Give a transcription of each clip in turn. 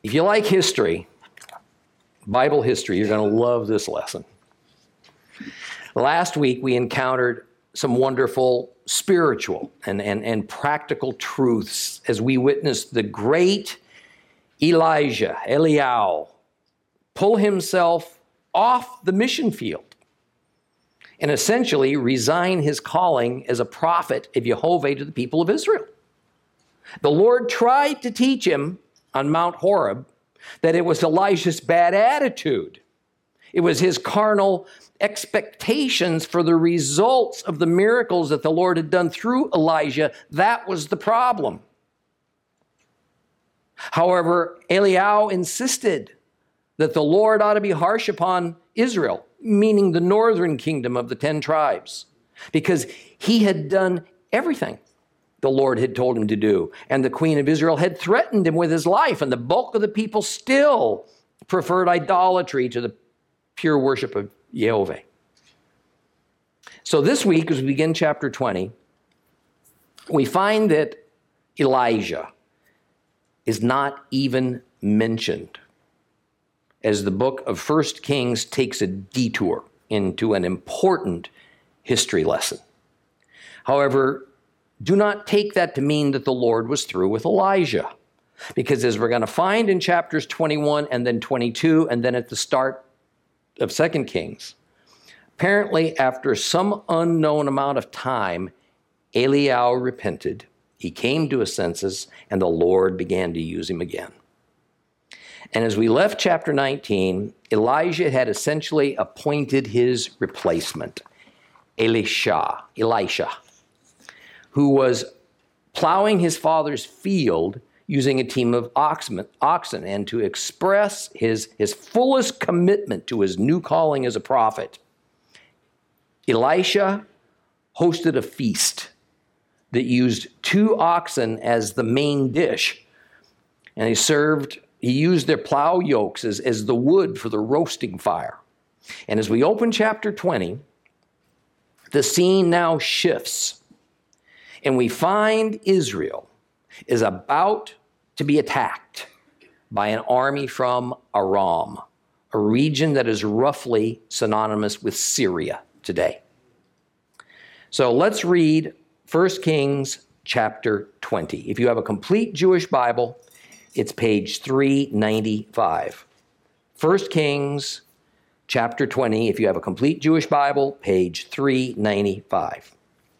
If you like history, Bible history, you're going to love this lesson. Last week, we encountered some wonderful spiritual and practical truths as we witnessed the great Eliyahu, pull himself off the mission field and essentially resign his calling as a prophet of Jehovah to the people of Israel. The Lord tried to teach him on Mount Horeb that it was Elijah's bad attitude. It was his carnal expectations for the results of the miracles that the Lord had done through Elijah. That was the problem. However, Eliyahu insisted that the Lord ought to be harsh upon Israel, meaning the northern kingdom of the 10 tribes, because he had done everything the Lord had told him to do. And the queen of Israel had threatened him with his life, and the bulk of the people still preferred idolatry to the pure worship of Jehovah. So this week, as we begin chapter 20, we find that Elijah is not even mentioned as the book of 1 Kings takes a detour into an important history lesson. However, do not take that to mean that the Lord was through with Elijah, because as we're going to find in chapters 21 and then 22 and then at the start of 2 Kings, apparently after some unknown amount of time, Eliyahu repented, he came to his senses, and the Lord began to use him again. And as we left chapter 19, Elijah had essentially appointed his replacement, Elisha, who was plowing his father's field using a team of oxen, and to express his fullest commitment to his new calling as a prophet, Elisha hosted a feast that used 2 oxen as the main dish. And he used their plow yokes as the wood for the roasting fire. And as we open chapter 20, the scene now shifts. And we find Israel is about to be attacked by an army from Aram, a region that is roughly synonymous with Syria today. So let's read 1 Kings chapter 20. If you have a complete Jewish Bible, it's page 395. 1 Kings chapter 20. If you have a complete Jewish Bible, page 395.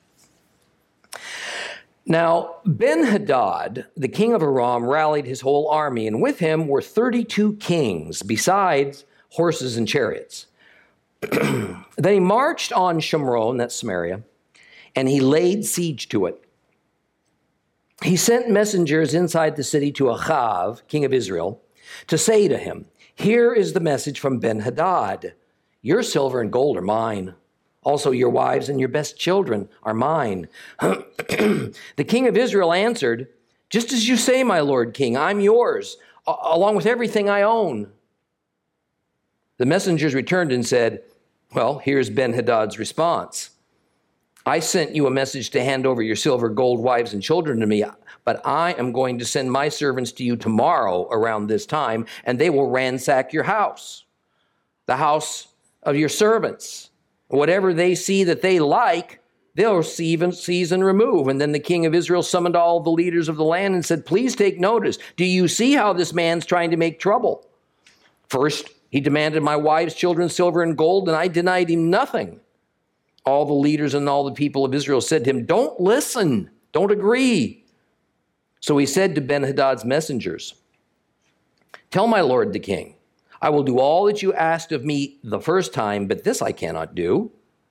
Now, Ben-Hadad, the king of Aram, rallied his whole army, and with him were 32 kings, besides horses and chariots. Then he marched on Shomron, that's Samaria, and he laid siege to it. He sent messengers inside the city to Achav, king of Israel, to say to him, "Here is the message from Ben-Hadad. Your silver and gold are mine. Also your wives and your best children are mine." The king of Israel answered, "Just as you say, my lord king, I'm yours, along with everything I own." The messengers returned and said, "Well, here's Ben-Hadad's response. I sent you a message to hand over your silver, gold, wives, and children to me, but I am going to send my servants to you tomorrow around this time, and they will ransack your house, the house of your servants. Whatever they see that they like, they'll seize and remove." And then the king of Israel summoned all the leaders of the land and said, "Please take notice. Do you see how this man's trying to make trouble? First, he demanded my wives, children, silver, and gold, and I denied him nothing." All the leaders and all the people of Israel said to him, "Don't listen, don't agree." So he said to Ben-Hadad's messengers, "Tell my lord the king, I will do all that you asked of me the first time, but this I cannot do."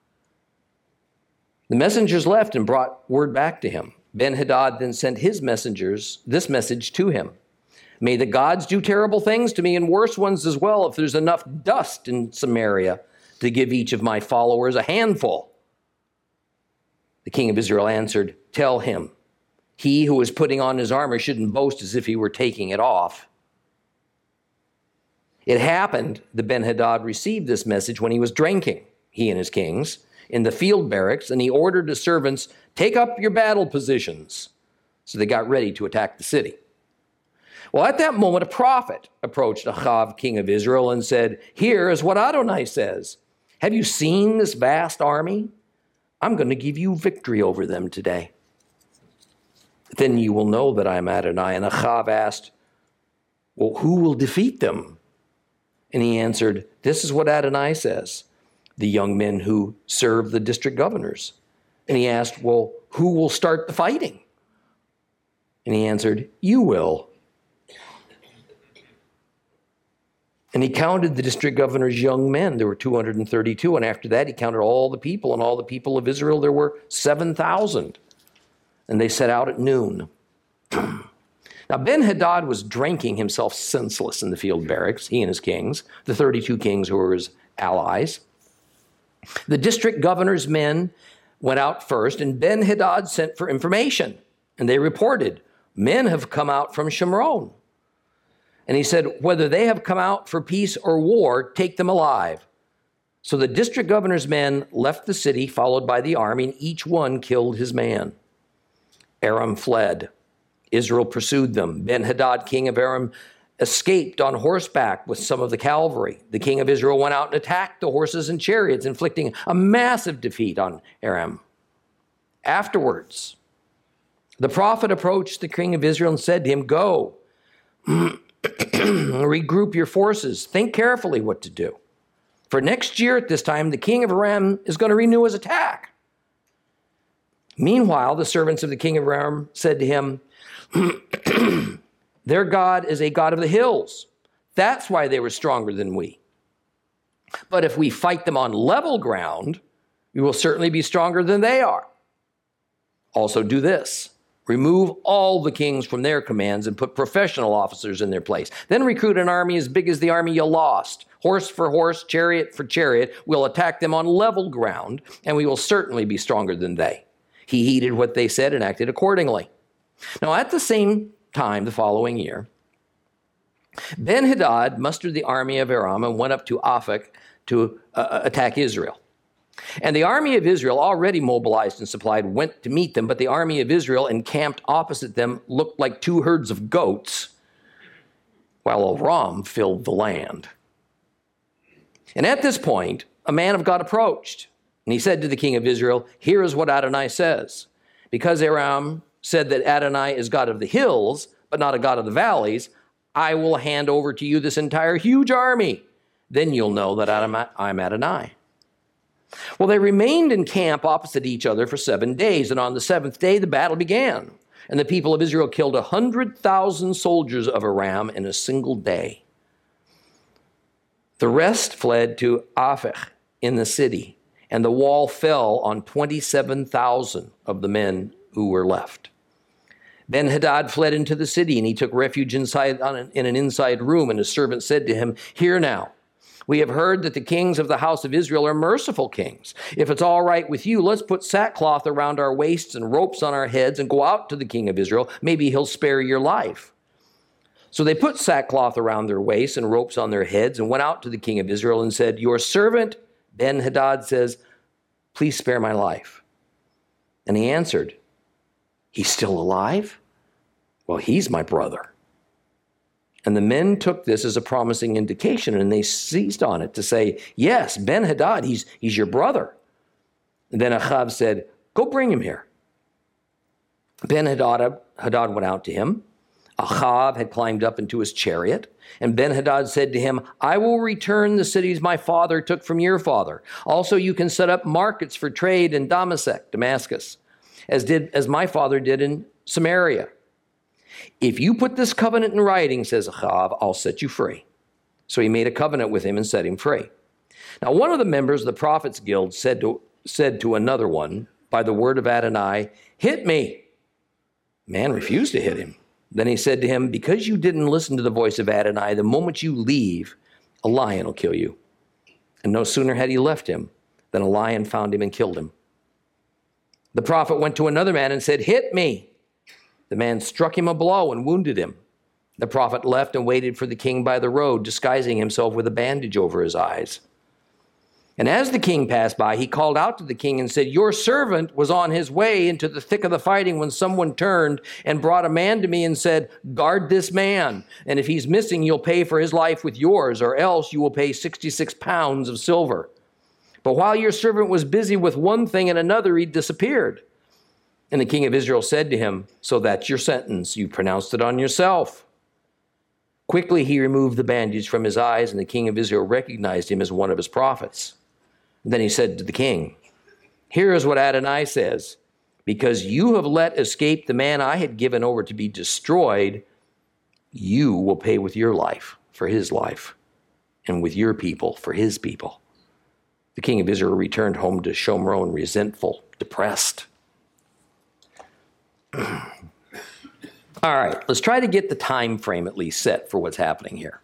The messengers left and brought word back to him. Ben-Hadad then sent his messengers this message to him: "May the gods do terrible things to me and worse ones as well, if there's enough dust in Samaria to give each of my followers a handful." The king of Israel answered, "Tell him, he who is putting on his armor shouldn't boast as if he were taking it off." It happened that Ben-Hadad received this message when he was drinking, he and his kings, in the field barracks, and he ordered his servants, "Take up your battle positions." So they got ready to attack the city. Well, at that moment, a prophet approached Achav, king of Israel, and said, "Here is what Adonai says. Have you seen this vast army? I'm going to give you victory over them today. Then you will know that I am Adonai." And Achav asked, "Well, who will defeat them?" And he answered, "This is what Adonai says, the young men who serve the district governors." And he asked, "Well, who will start the fighting?" And he answered, "You will." And he counted the district governor's young men. There were 232. And after that, he counted all the people. And all the people of Israel, there were 7,000. And they set out at noon. Now, Ben-Hadad was drinking himself senseless in the field barracks, he and his kings, the 32 kings who were his allies. The district governor's men went out first, and Ben-Hadad sent for information. And they reported, "Men have come out from Shimron." And he said, "Whether they have come out for peace or war, take them alive." So the district governor's men left the city, followed by the army, and each one killed his man. Aram fled. Israel pursued them. Ben-Hadad, king of Aram, escaped on horseback with some of the cavalry. The king of Israel went out and attacked the horses and chariots, inflicting a massive defeat on Aram. Afterwards, the prophet approached the king of Israel and said to him, "Go, regroup your forces. Think carefully what to do. For next year at this time, the king of Aram is going to renew his attack." Meanwhile, the servants of the king of Aram said to him, "Their God is a God of the hills. That's why they were stronger than we. But if we fight them on level ground, we will certainly be stronger than they are. Also do this. Remove all the kings from their commands and put professional officers in their place. Then recruit an army as big as the army you lost. Horse for horse, chariot for chariot. We'll attack them on level ground, and we will certainly be stronger than they." He heeded what they said and acted accordingly. Now, at the same time, the following year, Ben-Hadad mustered the army of Aram and went up to Aphek to attack Israel. And the army of Israel, already mobilized and supplied, went to meet them, but the army of Israel encamped opposite them looked like two herds of goats, while Aram filled the land. And at this point, a man of God approached, and he said to the king of Israel, "Here is what Adonai says. Because Aram said that Adonai is God of the hills, but not a God of the valleys, I will hand over to you this entire huge army. Then you'll know that I'm Adonai." Well, they remained in camp opposite each other for 7 days, and on the seventh day the battle began. And the people of Israel killed 100,000 soldiers of Aram in a single day. The rest fled to Aphek in the city, and the wall fell on 27,000 of the men who were left. Ben-Hadad fled into the city, and he took refuge in an inside room, and his servant said to him, "Hear now, we have heard that the kings of the house of Israel are merciful kings. If it's all right with you, let's put sackcloth around our waists and ropes on our heads and go out to the king of Israel. Maybe he'll spare your life." So they put sackcloth around their waists and ropes on their heads and went out to the king of Israel and said, "Your servant Ben-Hadad says, 'Please spare my life.' And he answered, 'He's still alive? Well, he's my brother.' And the men took this as a promising indication, and they seized on it to say, 'Yes, Ben-Hadad, he's your brother.' And then Achav said, 'Go bring him here.' Ben-Hadad went out to him. Achav had climbed up into his chariot, and Ben-Hadad said to him, 'I will return the cities my father took from your father. Also, you can set up markets for trade in Damascus, as my father did in Samaria. If you put this covenant in writing, says Achav, I'll set you free.' So he made a covenant with him and set him free. Now, one of the members of the prophets' guild said to another one, by the word of Adonai, 'Hit me.' Man refused to hit him. Then he said to him, 'Because you didn't listen to the voice of Adonai, the moment you leave, a lion will kill you.' And no sooner had he left him than a lion found him and killed him. The prophet went to another man and said, 'Hit me.' The man struck him a blow and wounded him. The prophet left and waited for the king by the road, disguising himself with a bandage over his eyes. And as the king passed by, he called out to the king and said, your servant was on his way into the thick of the fighting when someone turned and brought a man to me and said, guard this man. And if he's missing, you'll pay for his life with yours, or else you will pay 66 pounds of silver. But while your servant was busy with one thing and another, he disappeared. And the king of Israel said to him, so that's your sentence. You pronounced it on yourself. Quickly he removed the bandage from his eyes, and the king of Israel recognized him as one of his prophets. Then he said to the king, here is what Adonai says, because you have let escape the man I had given over to be destroyed, you will pay with your life for his life, and with your people for his people. The king of Israel returned home to Shomron, resentful, depressed. All right, let's try to get the time frame at least set for what's happening here.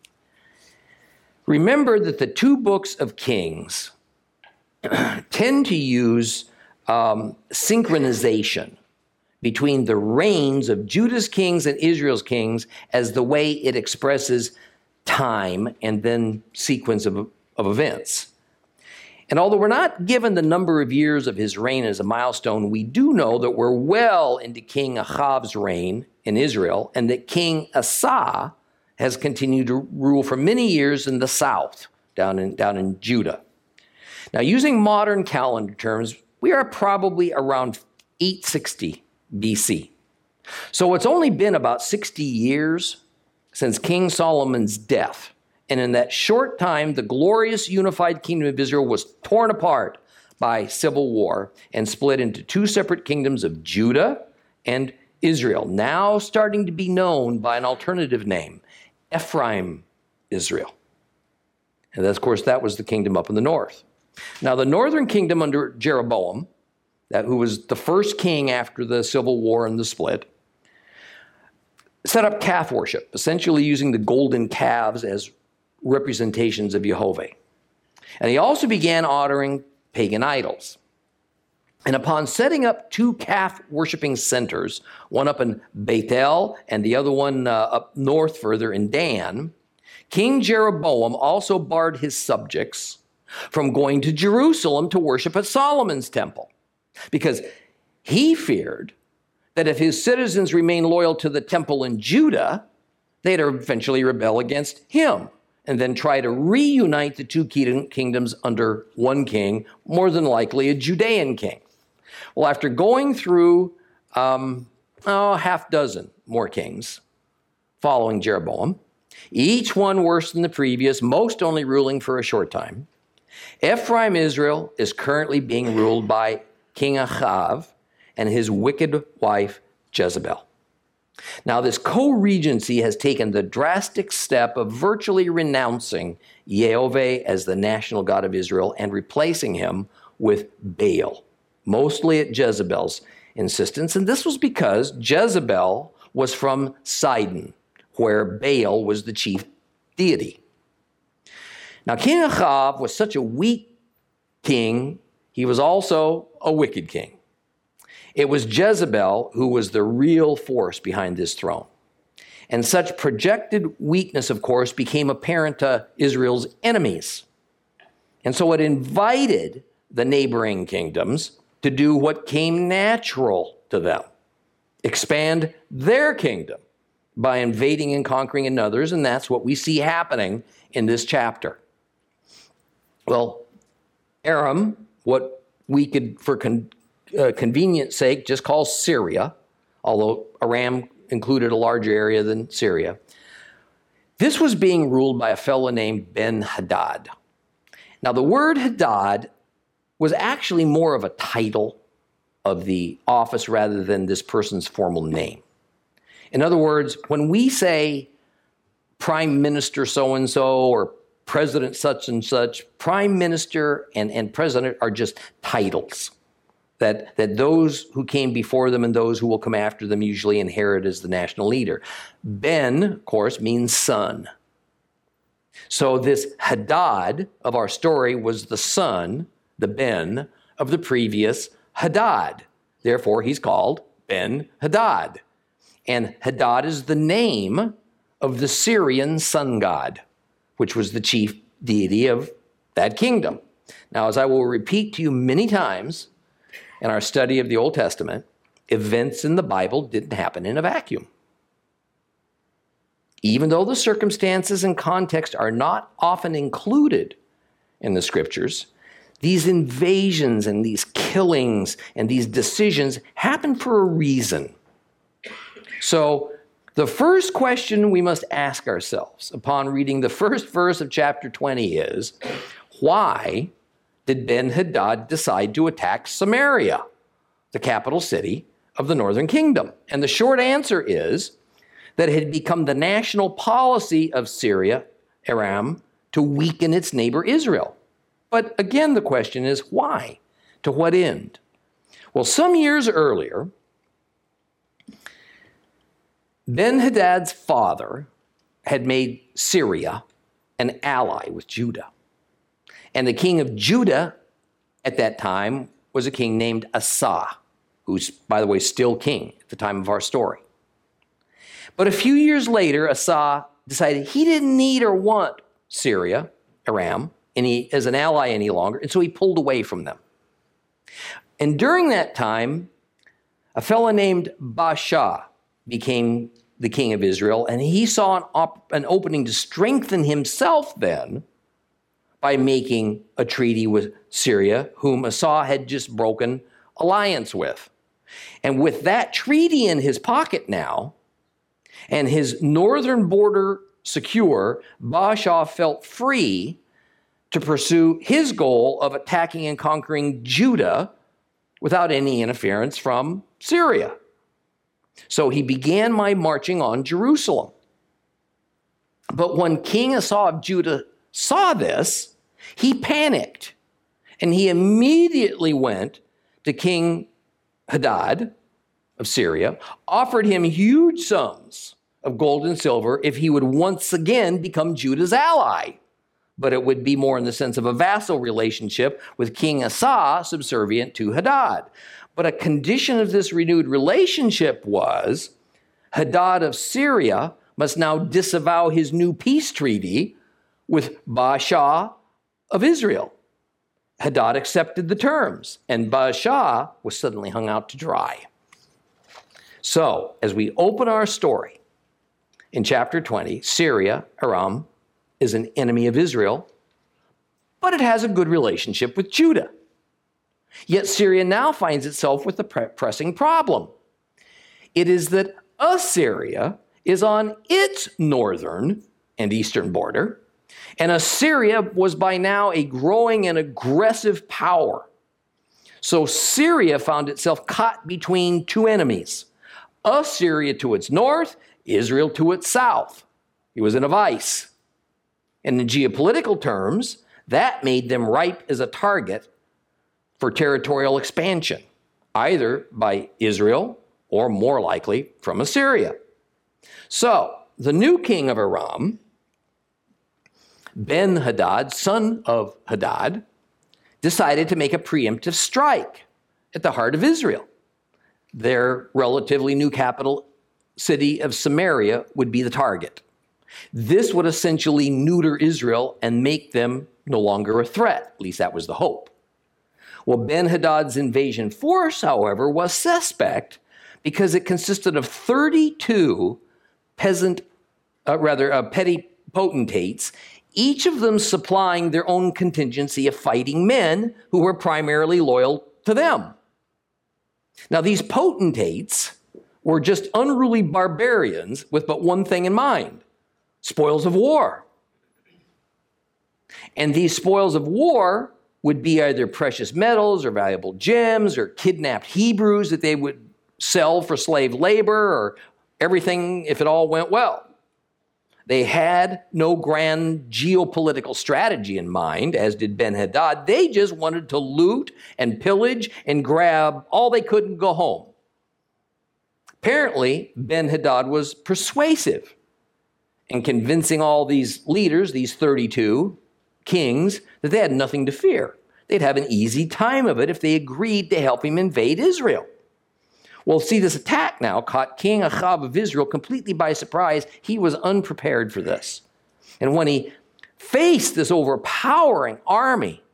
Remember that the two books of Kings tend to use synchronization between the reigns of Judah's kings and Israel's kings as the way it expresses time and then sequence of events. And although we're not given the number of years of his reign as a milestone, we do know that we're well into King Ahab's reign in Israel, and that King Asa has continued to rule for many years in the south, down in Judah. Now, using modern calendar terms, we are probably around 860 BC. So it's only been about 60 years since King Solomon's death. And in that short time, the glorious unified kingdom of Israel was torn apart by civil war and split into two separate kingdoms of Judah and Israel, now starting to be known by an alternative name, Ephraim Israel. And of course, that was the kingdom up in the north. Now, the northern kingdom under Jeroboam, who was the first king after the civil war and the split, set up calf worship, essentially using the golden calves as representations of Jehovah. And he also began honoring pagan idols. And upon setting up two calf worshiping centers, one up in Bethel and the other one up north further in Dan, King Jeroboam also barred his subjects from going to Jerusalem to worship at Solomon's temple, because he feared that if his citizens remained loyal to the temple in Judah, they'd eventually rebel against him and then try to reunite the two kingdoms under one king, more than likely a Judean king. Well, after going through half dozen more kings following Jeroboam, each one worse than the previous, most only ruling for a short time, Ephraim Israel is currently being ruled by King Ahab and his wicked wife Jezebel. Now, this co-regency has taken the drastic step of virtually renouncing Yehovah as the national God of Israel and replacing him with Baal, mostly at Jezebel's insistence. And this was because Jezebel was from Sidon, where Baal was the chief deity. Now, King Ahab was such a weak king, he was also a wicked king. It was Jezebel who was the real force behind this throne. And such projected weakness, of course, became apparent to Israel's enemies. And so it invited the neighboring kingdoms to do what came natural to them, expand their kingdom by invading and conquering another's, and that's what we see happening in this chapter. Well, Aram, what we could, for convenience sake, just call Syria, although Aram included a larger area than Syria. This was being ruled by a fellow named Ben-Hadad. Now, the word Hadad was actually more of a title of the office rather than this person's formal name. In other words, when we say Prime Minister so-and-so or President such and such, Prime Minister and President are just titles that those who came before them and those who will come after them usually inherit as the national leader. Ben, of course, means son. So this Hadad of our story was the son, the Ben, of the previous Hadad. Therefore, he's called Ben-Hadad. And Hadad is the name of the Syrian sun god, which was the chief deity of that kingdom. Now, as I will repeat to you many times in our study of the Old Testament, events in the Bible didn't happen in a vacuum. Even though the circumstances and context are not often included in the scriptures, these invasions and these killings and these decisions happen for a reason. So the first question we must ask ourselves upon reading the first verse of chapter 20 is, why did Ben-Hadad decide to attack Samaria, the capital city of the northern kingdom? And the short answer is that it had become the national policy of Syria, Aram, to weaken its neighbor Israel. But again, the question is why? To what end? Well, some years earlier, Ben-Hadad's father had made Syria an ally with Judah. And the king of Judah at that time was a king named Asa, who's, by the way, still king at the time of our story. But a few years later, Asa decided he didn't need or want Syria, Aram, as an ally any longer, and so he pulled away from them. And during that time, a fellow named Baasha became the king of Israel, and he saw an opening to strengthen himself then by making a treaty with Syria, whom Asa had just broken alliance with. And with that treaty in his pocket now, and his northern border secure, Baasha felt free to pursue his goal of attacking and conquering Judah without any interference from Syria. So he began by marching on Jerusalem. But when King Asa of Judah saw this, he panicked, and he immediately went to King Hadad of Syria, offered him huge sums of gold and silver if he would once again become Judah's ally. But it would be more in the sense of a vassal relationship with King Asa subservient to Hadad. But a condition of this renewed relationship was Hadad of Syria must now disavow his new peace treaty with Baasha of Israel. Hadad accepted the terms, and Baasha was suddenly hung out to dry. So, as we open our story in chapter 20, Syria, Aram, is an enemy of Israel, but it has a good relationship with Judah. Yet Syria now finds itself with a pressing problem. It is that Assyria is on its northern and eastern border, and Assyria was by now a growing and aggressive power. So Syria found itself caught between two enemies, Assyria to its north, Israel to its south. It was in a vice. And in geopolitical terms, that made them ripe as a target for territorial expansion, either by Israel or more likely from Assyria. So the new king of Aram, Ben-Hadad, son of Hadad, decided to make a preemptive strike at the heart of Israel. Their relatively new capital city of Samaria would be the target. This would essentially neuter Israel and make them no longer a threat. At least that was the hope. Well, Ben-Hadad's invasion force, however, was suspect because it consisted of 32 petty potentates, each of them supplying their own contingency of fighting men who were primarily loyal to them. Now, these potentates were just unruly barbarians with but one thing in mind: spoils of war. And these spoils of war would be either precious metals or valuable gems or kidnapped Hebrews that they would sell for slave labor, or everything if it all went well. They had no grand geopolitical strategy in mind, as did Ben-Hadad. They just wanted to loot and pillage and grab all they could and go home. Apparently, Ben-Hadad was persuasive in convincing all these leaders, these 32 kings, that they had nothing to fear. They'd have an easy time of it if they agreed to help him invade Israel. Well, see, this attack now caught King Ahab of Israel completely by surprise. He was unprepared for this. And when he faced this overpowering army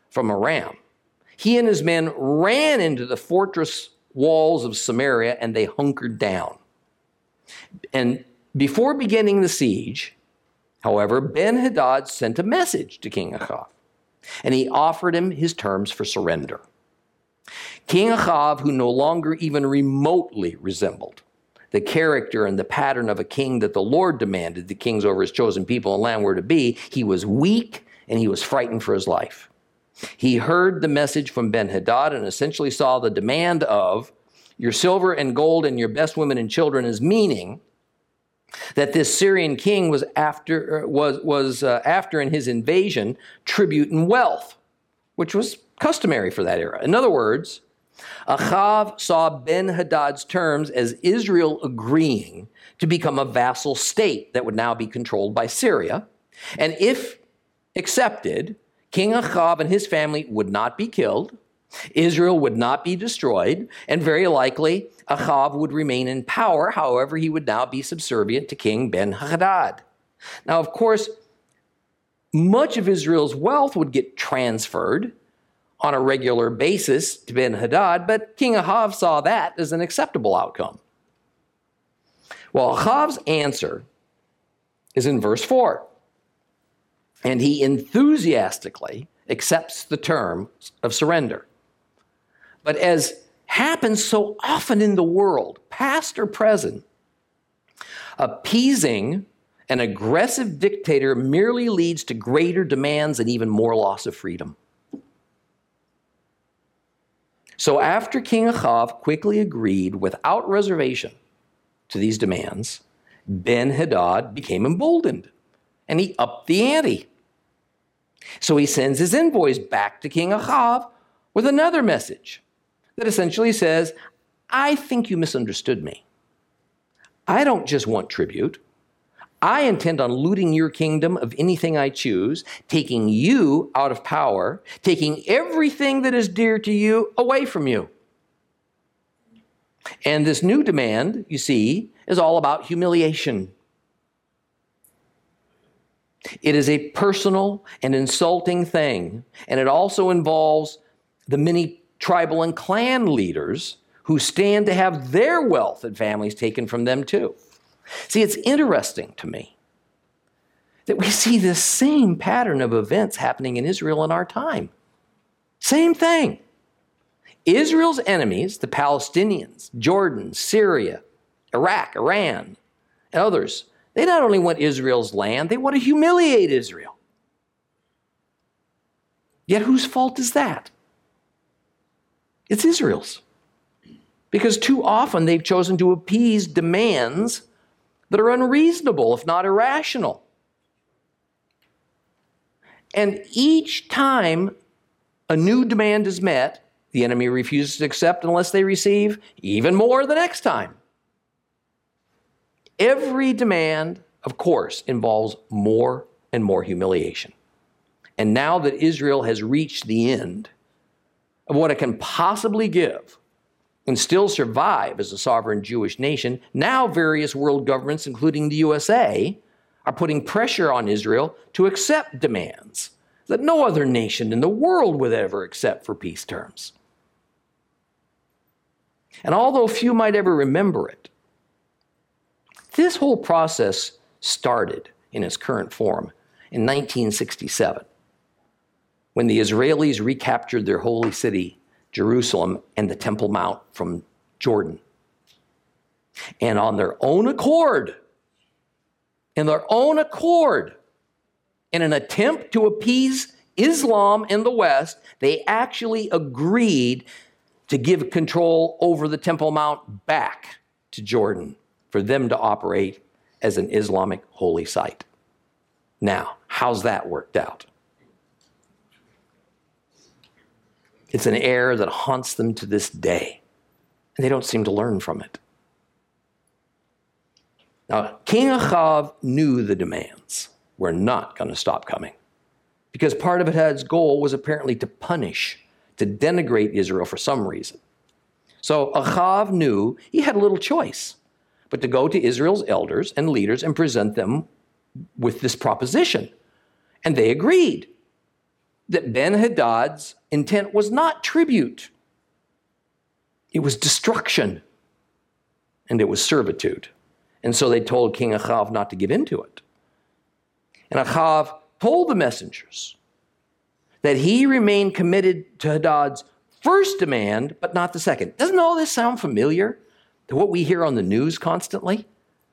from Aram. He and his men ran into the fortress walls of Samaria and they hunkered down. And before beginning the siege, however, Ben-Hadad sent a message to King Achav, and he offered him his terms for surrender. King Achav, who no longer even remotely resembled the character and the pattern of a king that the Lord demanded the kings over his chosen people and land were to be, he was weak and he was frightened for his life. He heard the message from Ben-Hadad and essentially saw the demand of your silver and gold and your best women and children as meaning that this Syrian king was after in his invasion tribute and wealth, which was customary for that era. In other words, Achav saw Ben-Hadad's terms as Israel agreeing to become a vassal state that would now be controlled by Syria. And if accepted, King Achav and his family would not be killed, Israel would not be destroyed, and very likely Achav would remain in power. However, he would now be subservient to King Ben-Hadad. Now, of course, much of Israel's wealth would get transferred on a regular basis to Ben-Hadad, but King Achav saw that as an acceptable outcome. Well, Achav's answer is in verse 4. And he enthusiastically accepts the term of surrender. But as happens so often in the world, past or present, appeasing an aggressive dictator merely leads to greater demands and even more loss of freedom. So after King Achav quickly agreed without reservation to these demands, Ben-Hadad became emboldened and he upped the ante. So he sends his envoys back to King Achav with another message that essentially says, I think you misunderstood me. I don't just want tribute. I intend on looting your kingdom of anything I choose, taking you out of power, taking everything that is dear to you away from you. And this new demand, you see, is all about humiliation. It is a personal and insulting thing, and it also involves the many tribal and clan leaders who stand to have their wealth and families taken from them too. See, it's interesting to me that we see this same pattern of events happening in Israel in our time. Same thing. Israel's enemies, the Palestinians, Jordan, Syria, Iraq, Iran, and others, they not only want Israel's land, they want to humiliate Israel. Yet whose fault is that? It's Israel's. Because too often they've chosen to appease demands that are unreasonable, if not irrational. And each time a new demand is met, the enemy refuses to accept unless they receive even more the next time. Every demand, of course, involves more and more humiliation. And now that Israel has reached the end of what it can possibly give and still survive as a sovereign Jewish nation, now various world governments, including the USA, are putting pressure on Israel to accept demands that no other nation in the world would ever accept for peace terms. And although few might ever remember it, this whole process started in its current form in 1967, when the Israelis recaptured their holy city, Jerusalem, and the Temple Mount from Jordan. And on their own accord, in an attempt to appease Islam in the West, they actually agreed to give control over the Temple Mount back to Jordan for them to operate as an Islamic holy site. Now, how's that worked out? It's an error that haunts them to this day, and they don't seem to learn from it. Now, King Achav knew the demands were not going to stop coming, because part of Hadad's goal was apparently to punish, to denigrate Israel for some reason. So Achav knew he had little choice but to go to Israel's elders and leaders and present them with this proposition. And they agreed. that Ben-Hadad's intent was not tribute. It was destruction, and it was servitude. And so they told King Achav not to give in to it. And Achav told the messengers that he remained committed to Hadad's first demand, but not the second. Doesn't all this sound familiar to what we hear on the news constantly?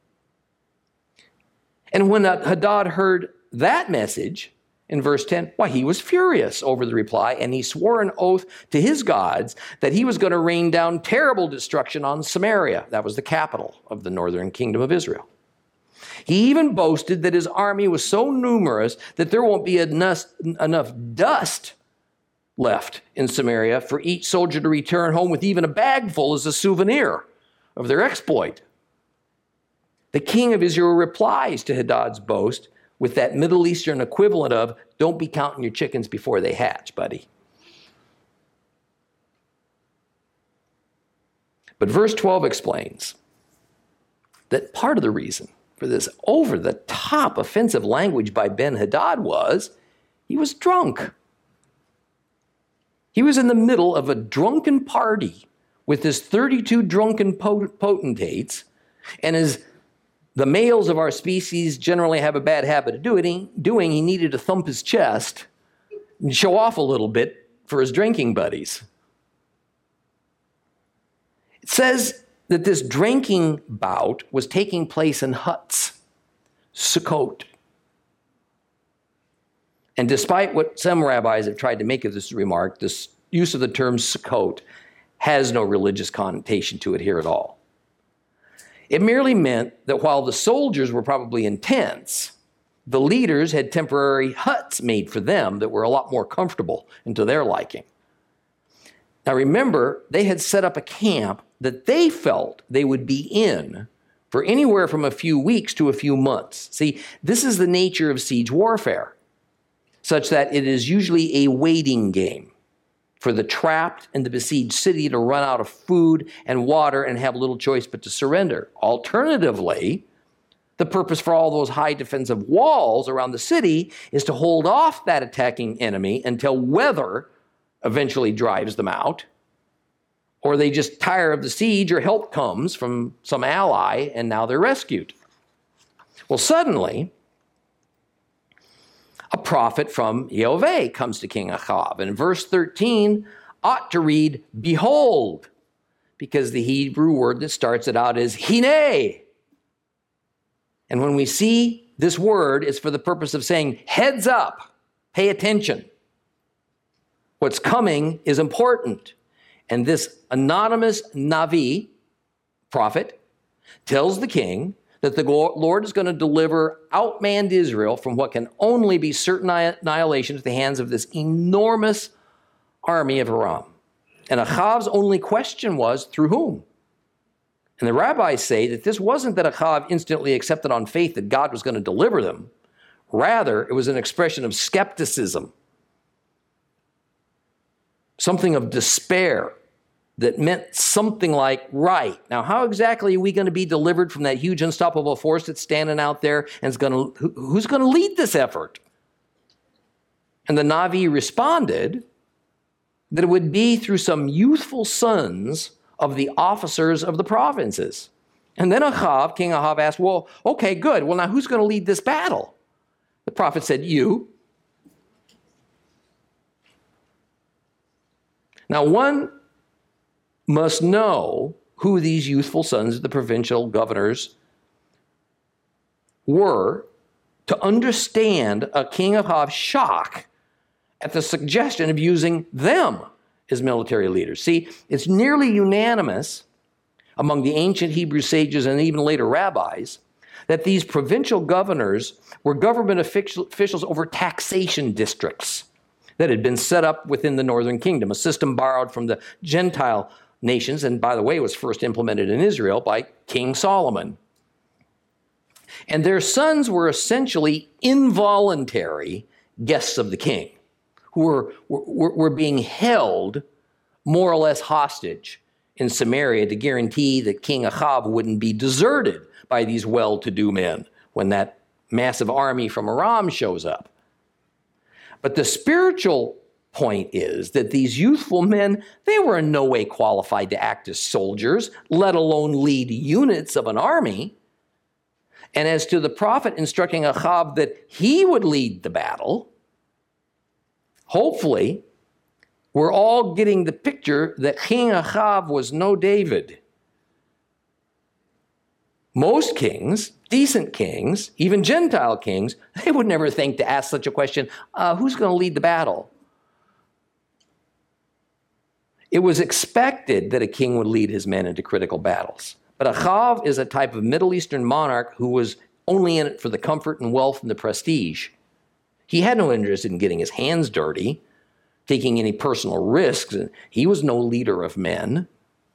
And when Hadad heard that message, in verse 10, why, he was furious over the reply, and he swore an oath to his gods that he was going to rain down terrible destruction on Samaria. That was the capital of the northern kingdom of Israel. He even boasted that his army was so numerous that there won't be enough dust left in Samaria for each soldier to return home with even a bag full as a souvenir of their exploit. The king of Israel replies to Hadad's boast with that Middle Eastern equivalent of, don't be counting your chickens before they hatch, buddy. But verse 12 explains that part of the reason for this over-the-top offensive language by Ben-Hadad was he was drunk. He was in the middle of a drunken party with his 32 drunken potentates, and as the males of our species generally have a bad habit of doing, he needed to thump his chest and show off a little bit for his drinking buddies. It says that this drinking bout was taking place in huts, Sukkot. And despite what some rabbis have tried to make of this remark, this use of the term Sukkot has no religious connotation to it here at all. It merely meant that while the soldiers were probably in tents, the leaders had temporary huts made for them that were a lot more comfortable and to their liking. Now remember, they had set up a camp that they felt they would be in for anywhere from a few weeks to a few months. See, this is the nature of siege warfare, such that it is usually a waiting game for the trapped and the besieged city to run out of food and water and have little choice but to surrender. Alternatively, the purpose for all those high defensive walls around the city is to hold off that attacking enemy until weather eventually drives them out, or they just tire of the siege or help comes from some ally and now they're rescued. Well, suddenly, a prophet from Yehovah comes to King Achav. And verse 13 ought to read, behold, because the Hebrew word that starts it out is hine. And when we see this word, it's for the purpose of saying, heads up, pay attention. What's coming is important. And this anonymous Navi, prophet, tells the king that the Lord is going to deliver outmanned Israel from what can only be certain annihilation at the hands of this enormous army of Aram. And Achav's only question was, through whom? And the rabbis say that this wasn't that Achav instantly accepted on faith that God was going to deliver them. Rather, it was an expression of skepticism, something of despair that meant something like, right, now how exactly are we going to be delivered from that huge unstoppable force that's standing out there and who's going to lead this effort? And the Navi responded that it would be through some youthful sons of the officers of the provinces. And then King Achav asked, well, okay, good. Well, now who's going to lead this battle? The prophet said, you. Now, one must know who these youthful sons of the provincial governors were to understand a King Ahav's shock at the suggestion of using them as military leaders. See, it's nearly unanimous among the ancient Hebrew sages and even later rabbis that these provincial governors were government officials over taxation districts that had been set up within the northern kingdom, a system borrowed from the Gentile nations, and by the way, was first implemented in Israel by King Solomon. And their sons were essentially involuntary guests of the king, who were being held more or less hostage in Samaria to guarantee that King Achav wouldn't be deserted by these well-to-do men when that massive army from Aram shows up. But the spiritual point is that these youthful men, they were in no way qualified to act as soldiers, let alone lead units of an army. And as to the prophet instructing Ahab that he would lead the battle, hopefully, we're all getting the picture that King Ahab was no David. Most kings, decent kings, even Gentile kings, they would never think to ask such a question, who's going to lead the battle? It was expected that a king would lead his men into critical battles. But Ahab is a type of Middle Eastern monarch who was only in it for the comfort and wealth and the prestige. He had no interest in getting his hands dirty, taking any personal risks. He was no leader of men.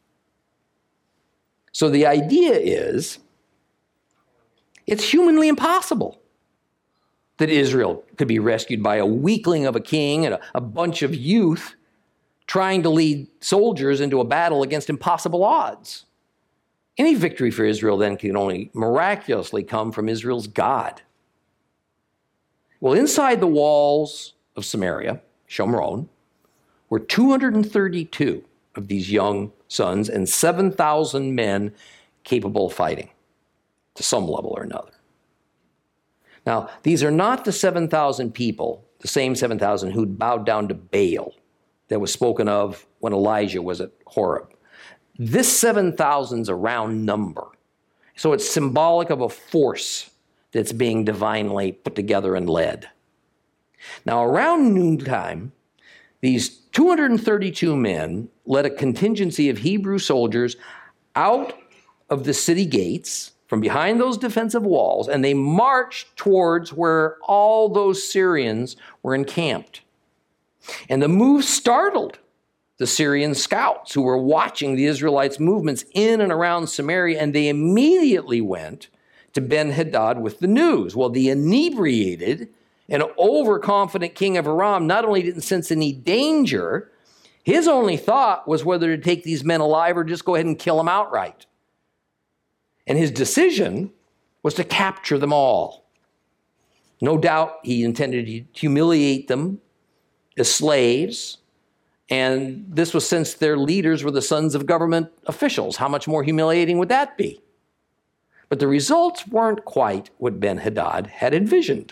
So the idea is, it's humanly impossible that Israel could be rescued by a weakling of a king and a bunch of youth trying to lead soldiers into a battle against impossible odds. Any victory for Israel then can only miraculously come from Israel's God. Well, inside the walls of Samaria, Shomron, were 232 of these young sons and 7,000 men capable of fighting to some level or another. Now, these are not the 7,000 people, the same 7,000 who'd bowed down to Baal that was spoken of when Elijah was at Horeb. This 7,000 is a round number. So it's symbolic of a force that's being divinely put together and led. Now, around noontime, these 232 men led a contingency of Hebrew soldiers out of the city gates, from behind those defensive walls, and they marched towards where all those Syrians were encamped. And the move startled the Syrian scouts who were watching the Israelites' movements in and around Samaria, and they immediately went to Ben-Hadad with the news. Well, the inebriated and overconfident king of Aram not only didn't sense any danger, his only thought was whether to take these men alive or just go ahead and kill them outright. And his decision was to capture them all. No doubt he intended to humiliate them as slaves, and this was since their leaders were the sons of government officials. How much more humiliating would that be? But the results weren't quite what Ben-Hadad had envisioned.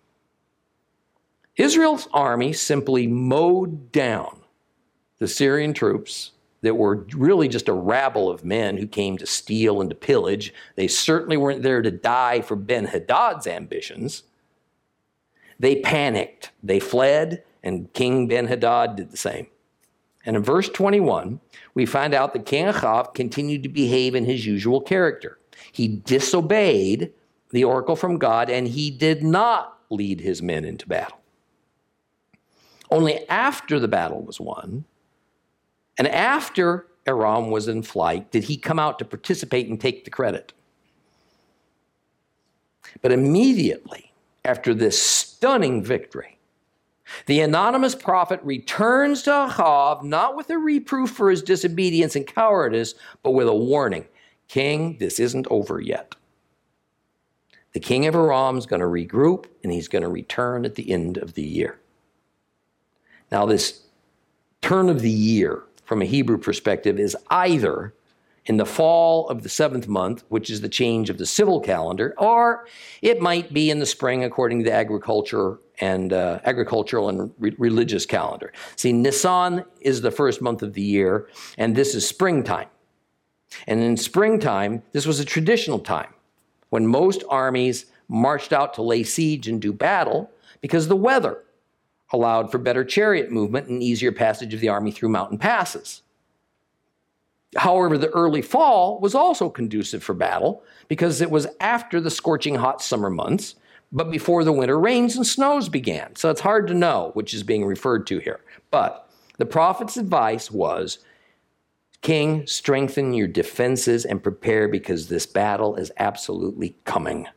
Israel's army simply mowed down the Syrian troops that were really just a rabble of men who came to steal and to pillage. They certainly weren't there to die for Ben-Hadad's ambitions. They panicked, they fled, and King Ben-Hadad did the same. And in verse 21, we find out that King Ahab continued to behave in his usual character. He disobeyed the oracle from God, and he did not lead his men into battle. Only after the battle was won, and after Aram was in flight, did he come out to participate and take the credit. But immediately after this stunning victory, the anonymous prophet returns to Ahab, not with a reproof for his disobedience and cowardice, but with a warning. King, this isn't over yet. The king of Aram is going to regroup, and he's going to return at the end of the year. Now, this turn of the year, from a Hebrew perspective, is either in the fall of the 7th month, which is the change of the civil calendar, or it might be in the spring according to the agricultural and religious calendar. See, Nisan is the first month of the year, and this is springtime. And in springtime, this was a traditional time when most armies marched out to lay siege and do battle because the weather allowed for better chariot movement and easier passage of the army through mountain passes. However, the early fall was also conducive for battle because it was after the scorching hot summer months, but before the winter rains and snows began. So it's hard to know which is being referred to here. But the prophet's advice was, King, strengthen your defenses and prepare because this battle is absolutely coming.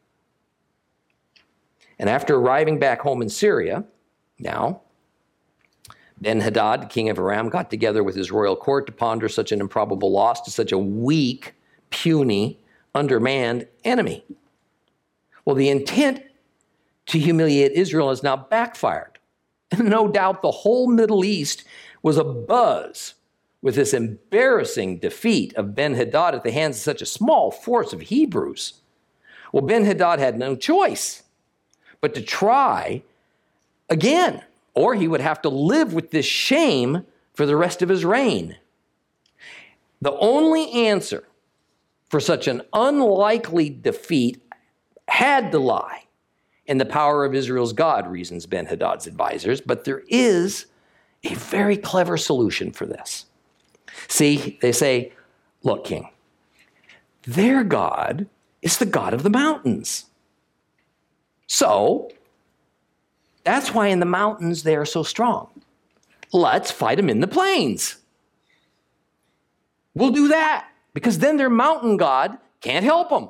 And after arriving back home in Syria, now, Ben-Hadad, king of Aram, got together with his royal court to ponder such an improbable loss to such a weak, puny, undermanned enemy. Well, the intent to humiliate Israel has now backfired. And no doubt the whole Middle East was abuzz with this embarrassing defeat of Ben-Hadad at the hands of such a small force of Hebrews. Well, Ben-Hadad had no choice but to try again, or he would have to live with this shame for the rest of his reign. The only answer for such an unlikely defeat had to lie in the power of Israel's God, reasons Ben-Hadad's advisors, but there is a very clever solution for this. See, they say, look, king, their God is the God of the mountains. So, that's why in the mountains they are so strong. Let's fight them in the plains. We'll do that, because then their mountain God can't help them.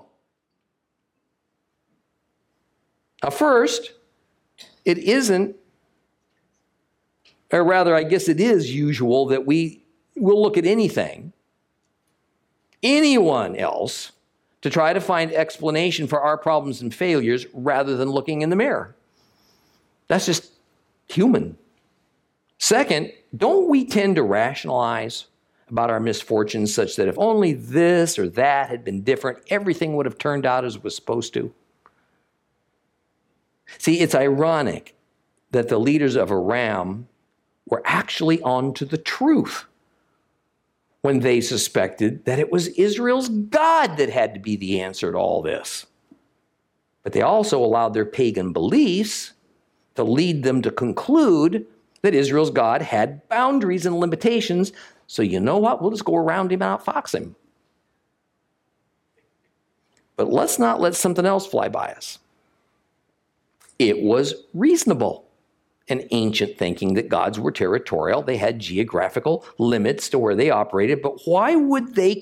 Now, first, it isn't, or rather, I guess it is usual that we will look at anyone else, to try to find explanation for our problems and failures rather than looking in the mirror. That's just human. Second, don't we tend to rationalize about our misfortunes such that if only this or that had been different, everything would have turned out as it was supposed to? See, it's ironic that the leaders of Aram were actually onto the truth when they suspected that it was Israel's God that had to be the answer to all this. But they also allowed their pagan beliefs to lead them to conclude that Israel's God had boundaries and limitations. So you know what? We'll just go around him and outfox him. But let's not let something else fly by us. It was reasonable and ancient thinking that gods were territorial. They had geographical limits to where they operated. But why would they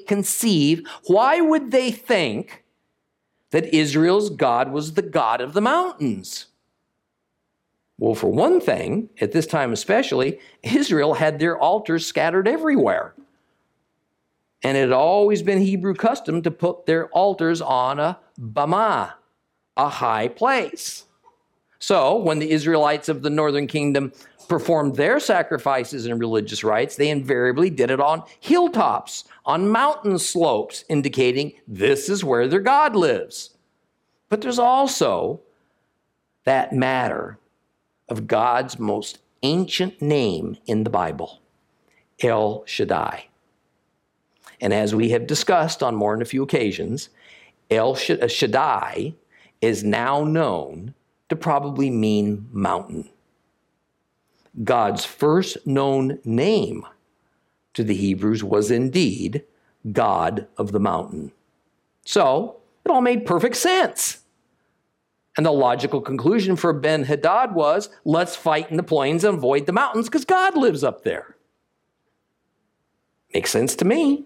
think that Israel's God was the God of the mountains? Well, for one thing, at this time especially, Israel had their altars scattered everywhere. And it had always been Hebrew custom to put their altars on a bamah, a high place. So when the Israelites of the northern kingdom performed their sacrifices and religious rites, they invariably did it on hilltops, on mountain slopes, indicating this is where their God lives. But there's also that matter of God's most ancient name in the Bible, El Shaddai. And as we have discussed on more than a few occasions, El Shaddai is now known to probably mean mountain. God's first known name to the Hebrews was indeed God of the mountain. So it all made perfect sense. And the logical conclusion for Ben-Hadad was, let's fight in the plains and avoid the mountains because God lives up there. Makes sense to me.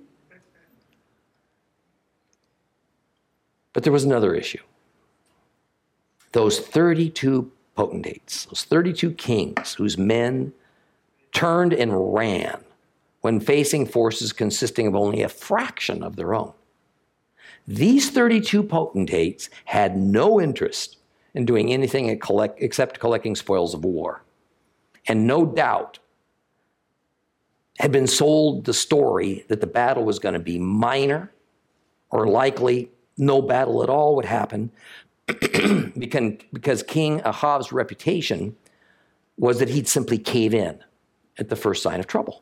But there was another issue. Those 32 potentates, those 32 kings whose men turned and ran when facing forces consisting of only a fraction of their own. These 32 potentates had no interest in doing anything except collecting spoils of war. And no doubt had been sold the story that the battle was going to be minor, or likely no battle at all would happen, because King Ahab's reputation was that he'd simply cave in at the first sign of trouble.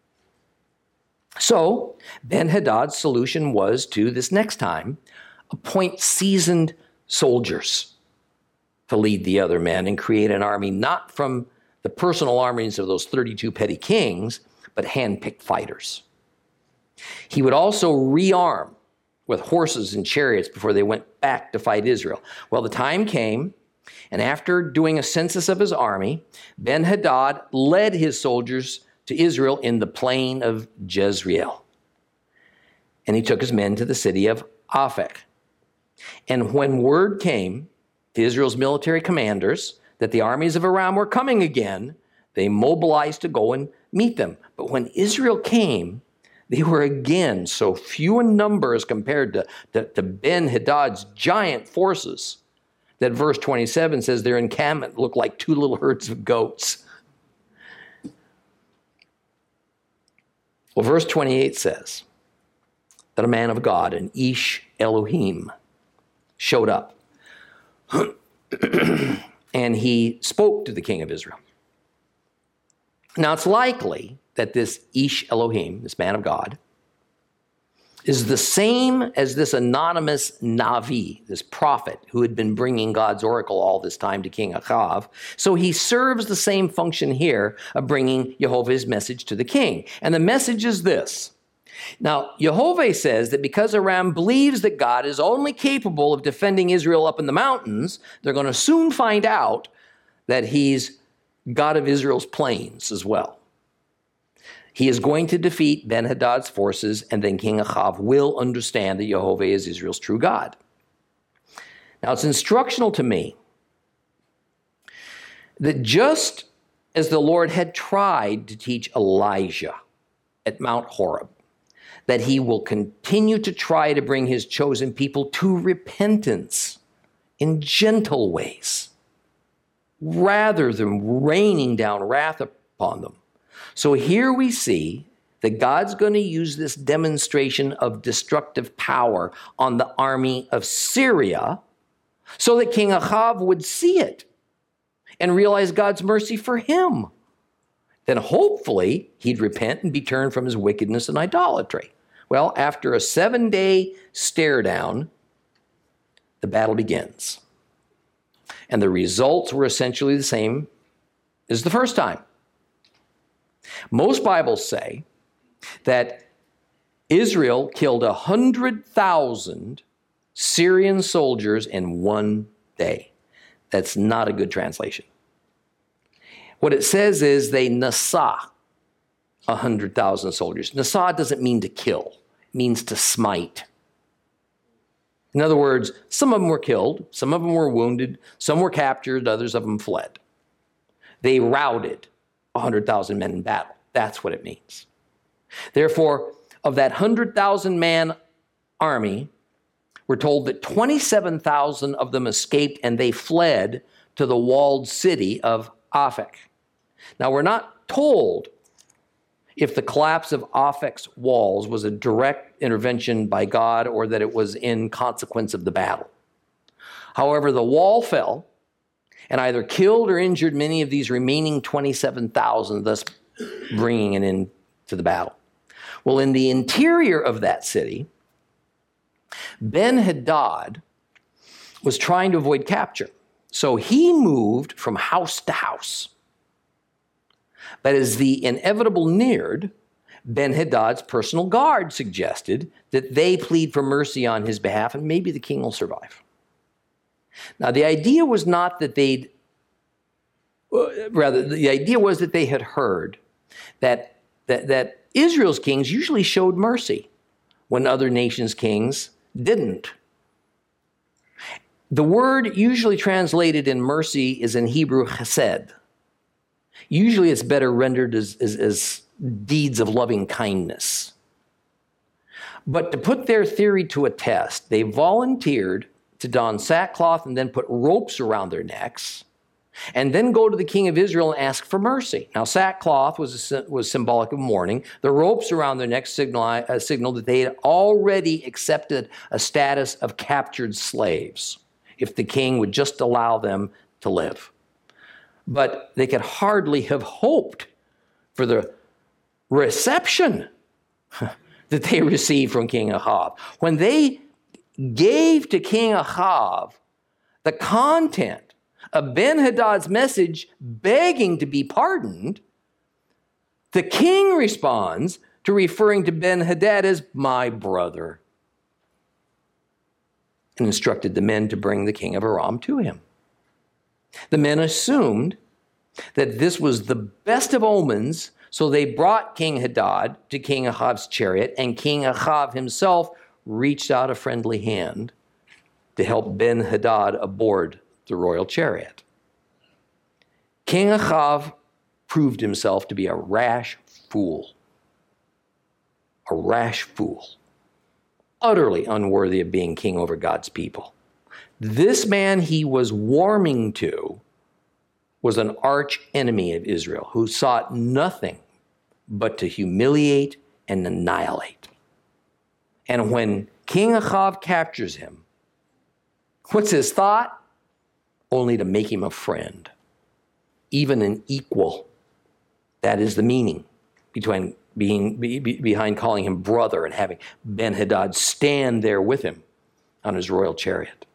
So Ben-Hadad's solution was to, this next time, appoint seasoned soldiers to lead the other men and create an army not from the personal armies of those 32 petty kings, but hand-picked fighters. He would also rearm with horses and chariots before they went back to fight Israel. Well, the time came, and after doing a census of his army, Ben-Hadad led his soldiers to Israel in the plain of Jezreel. And he took his men to the city of Aphek. And when word came to Israel's military commanders that the armies of Aram were coming again, they mobilized to go and meet them. But when Israel came, they were again so few in number as compared to Ben-Hadad's giant forces that verse 27 says their encampment looked like two little herds of goats. Well, verse 28 says that a man of God, an Ish Elohim, showed up. And he spoke to the king of Israel. Now, it's likely that this Ish Elohim, this man of God, is the same as this anonymous Navi, this prophet who had been bringing God's oracle all this time to King Achav. So he serves the same function here of bringing Jehovah's message to the king. And the message is this. Now, Jehovah says that because Aram believes that God is only capable of defending Israel up in the mountains, they're going to soon find out that he's God of Israel's plains as well. He is going to defeat Ben-Hadad's forces, and then King Achav will understand that Jehovah is Israel's true God. Now, it's instructional to me that just as the Lord had tried to teach Elijah at Mount Horeb, that he will continue to try to bring his chosen people to repentance in gentle ways, rather than raining down wrath upon them. So here we see that God's going to use this demonstration of destructive power on the army of Syria so that King Achav would see it and realize God's mercy for him. Then hopefully he'd repent and be turned from his wickedness and idolatry. Well, after a 7-day stare down, the battle begins. And the results were essentially the same as the first time. Most Bibles say that Israel killed 100,000 Syrian soldiers in one day. That's not a good translation. What it says is they nasa 100,000 soldiers. Nasa doesn't mean to kill. It means to smite. In other words, some of them were killed, some of them were wounded, some were captured, others of them fled. They routed 100,000 men in battle. That's what it means. Therefore, of that 100,000 man army, we're told that 27,000 of them escaped and they fled to the walled city of Aphek. Now, we're not told if the collapse of Aphek's walls was a direct intervention by God or that it was in consequence of the battle. However, the wall fell and either killed or injured many of these remaining 27,000, thus bringing an end to the battle. Well, in the interior of that city, Ben-Hadad was trying to avoid capture. So he moved from house to house. But as the inevitable neared, Ben-Hadad's personal guard suggested that they plead for mercy on his behalf and maybe the king will survive. Now, the idea was not that the idea was that they had heard that Israel's kings usually showed mercy when other nations' kings didn't. The word usually translated in mercy is in Hebrew chesed. Usually it's better rendered as deeds of loving kindness. But to put their theory to a test, they volunteered to don sackcloth and then put ropes around their necks and then go to the king of Israel and ask for mercy. Now, sackcloth was symbolic of mourning. The ropes around their necks signaled that they had already accepted a status of captured slaves if the king would just allow them to live. But they could hardly have hoped for the reception that they received from King Achav. When they gave to King Achav the content of Ben-Hadad's message begging to be pardoned, the king responds to referring to Ben-Hadad as my brother and instructed the men to bring the king of Aram to him. The men assumed that this was the best of omens, so they brought King Hadad to King Ahav's chariot, and King Achav himself reached out a friendly hand to help Ben-Hadad aboard the royal chariot. King Achav proved himself to be a rash fool. A rash fool. Utterly unworthy of being king over God's people. This man he was warming to was an arch enemy of Israel who sought nothing but to humiliate and annihilate. And when King Achav captures him, what's his thought? Only to make him a friend, even an equal. That is the meaning behind calling him brother and having Ben-Hadad stand there with him on his royal chariot.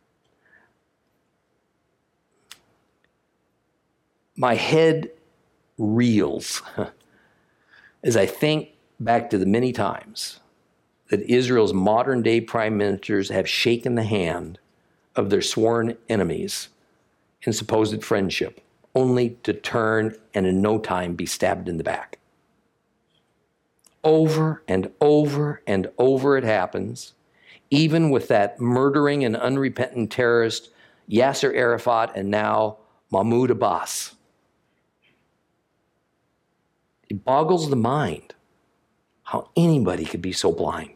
My head reels as I think back to the many times that Israel's modern day prime ministers have shaken the hand of their sworn enemies in supposed friendship, only to turn and in no time be stabbed in the back. Over and over and over it happens, even with that murdering and unrepentant terrorist Yasser Arafat and now Mahmoud Abbas. It boggles the mind how anybody could be so blind.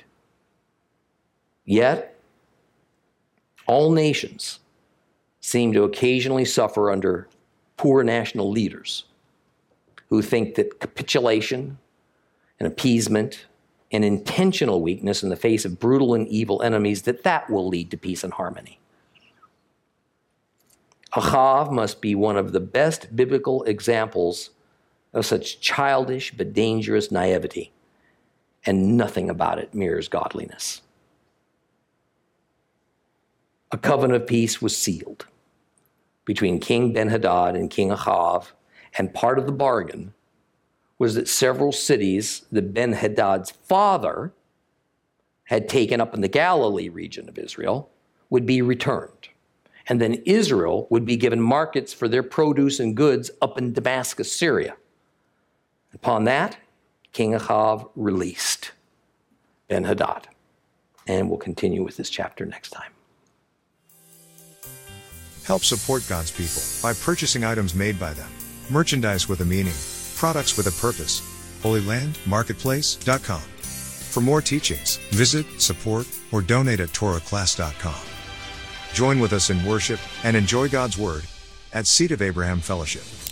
Yet, all nations seem to occasionally suffer under poor national leaders who think that capitulation and appeasement and intentional weakness in the face of brutal and evil enemies, that will lead to peace and harmony. Achav must be one of the best biblical examples of such childish but dangerous naivety, and nothing about it mirrors godliness. A covenant of peace was sealed between King Ben-Hadad and King Achav, and part of the bargain was that several cities that Ben-Hadad's father had taken up in the Galilee region of Israel would be returned. And then Israel would be given markets for their produce and goods up in Damascus, Syria. Upon that, King Achav released Ben-Hadad. And we'll continue with this chapter next time. Help support God's people by purchasing items made by them. Merchandise with a meaning. Products with a purpose. HolyLandMarketplace.com. For more teachings, visit, support, or donate at TorahClass.com. Join with us in worship and enjoy God's Word at Seed of Abraham Fellowship.